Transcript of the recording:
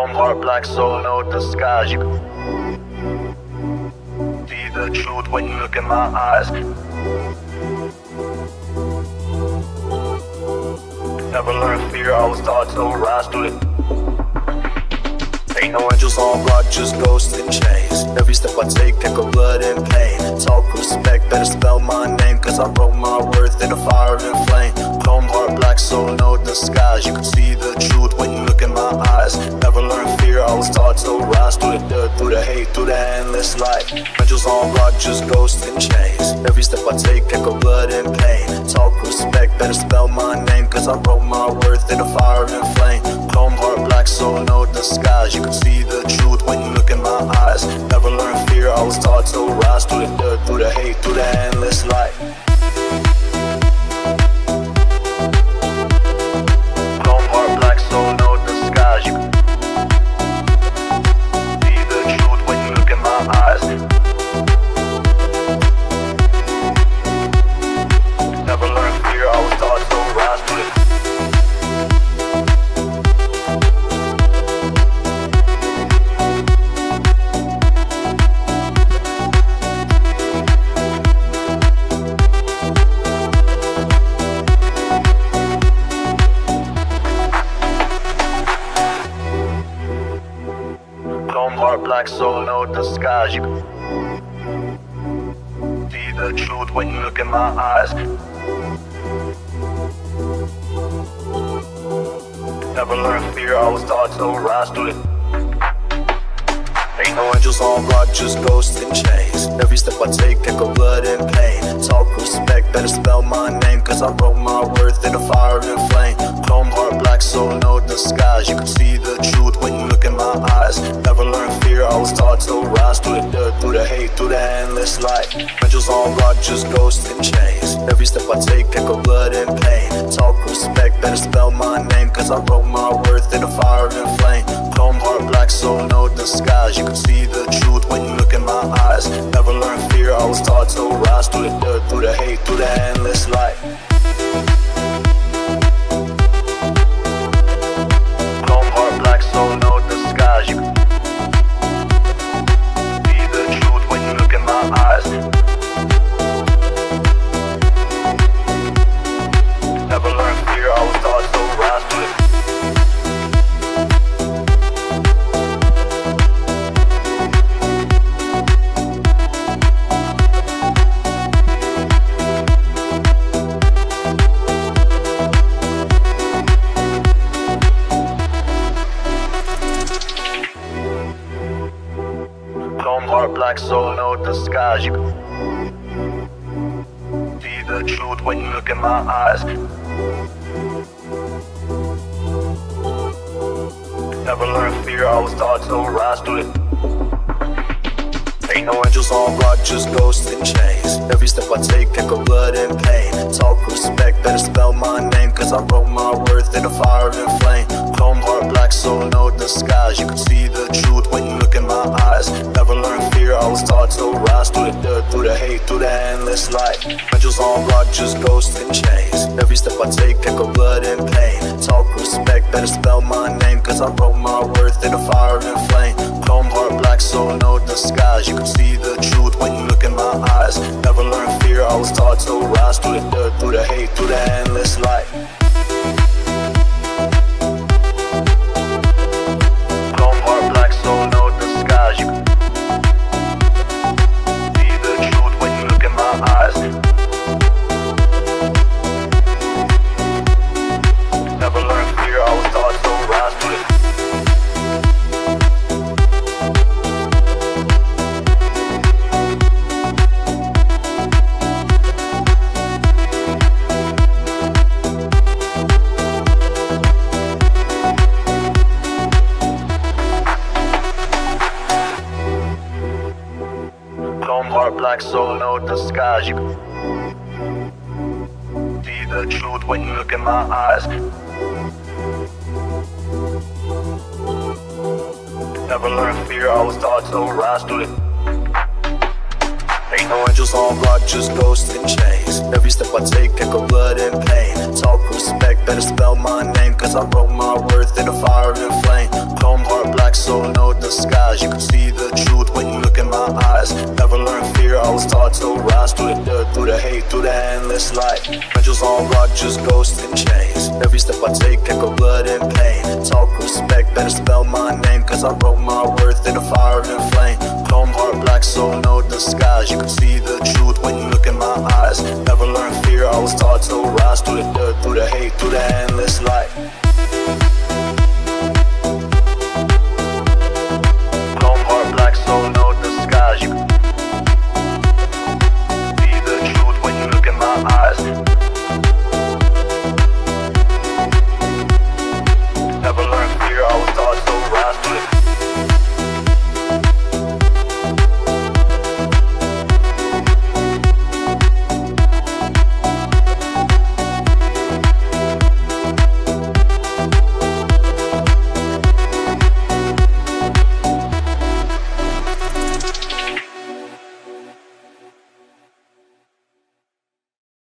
Chrome heart, black soul, no disguise. You can see the truth when you look in my eyes. Never learned fear, I was taught to rise to it. Ain't no angels on block, just ghosts in chains. Every step I take, echo blood and pain. Talk respect, better spell my name, cause I wrote my worth in a fire and flame. Chrome heart, black soul, no disguise. You can see the truth when you look in my eyes. Never learned fear, I was taught to rise through the dirt, through the hate, through the endless light. Angels on block, just ghosts in chains. Every step I take, echo blood and pain. Talk respect, better spell my name, cause I wrote my worth in a fire and flame. Chrome heart, black soul, no disguise. You can see the truth when you look in my eyes. Never learned fear, I was taught to rise through the dirt, through the hate, through the endless light. Chrome heart, black soul, no disguise. You can see the truth when you look in my eyes. Never learned fear, I was taught to rise through the black soul, no disguise. You can see the truth when you look in my eyes. Never learned fear, I was taught to rise to it. Ain't no angels on block, just ghosts in chains. Every step I take, echo blood and pain. Talk respect, better spell my name, cause I wrote my worth in a fire and flame. Chrome heart, black soul, no disguise. You can see the truth when you look in my eyes. Never learned fear, I was taught to rise through the dirt, through the hate, through the endless light. Angels on block, just ghosts in chains. Every step I take, echo blood and pain. Talk respect, better spell my name, cause I wrote my worth in a fire and flame. Chrome heart, black soul, no disguise. You can see the truth when you look in my eyes. Never learned fear, I was taught to rise through the dirt, through the hate, through the endless light. Chrome heart, black soul, no disguise. You can see the truth when you look in my eyes. Never learned fear, I was taught to rise through the black soul, no disguise. You can see the truth when you look in my eyes. Never learned fear, I was taught to rise through it. Ain't no angels on block, just ghosts in chains. Every step I take, echo blood and pain. Talk respect, better spell my name, cause I wrote my worth in a fire and flame. Chrome heart, black soul, no disguise. You can see the truth when you look in my eyes. Never learned fear, I was taught to rise through the dirt, through the hate, through the endless light. Angels on block, just ghosts in chains. Every step I take, echo blood and pain. Talk respect, better spell my name, cause I wrote my worth in a fire and flame. Chrome heart, black soul, no disguise. You can see the truth when you look in my eyes. Never learned fear, I was taught to rise through the dirt, through the hate, through the endless light. Chrome heart, black soul, no disguise. You can see the truth when you look in my eyes. Never learned fear, I was taught to rise through the black soul, no disguise. You can see the truth when you look in my eyes. Never learned fear, I was taught to rise through it. Ain't no angels on block, just ghosts in chains. Every step I take, echo blood and pain. Talk respect, better spell my name, cause I wrote my worth in a fire and flame. Chrome heart, black black, so no disguise. You can see the truth when you look in my eyes. Never learned fear, I was taught to rise. Through the dirt, through the hate, through the endless light. Angels on rock, just ghosts in chains. Every step I take, echo blood and pain. Talk respect, better spell my name, cause I wrote my worth in a fire and flame. Chrome heart black, so no disguise. You can see the truth when you look in my eyes. Never learned fear, I was taught to rise. Through the dirt, through the hate, through the endless light.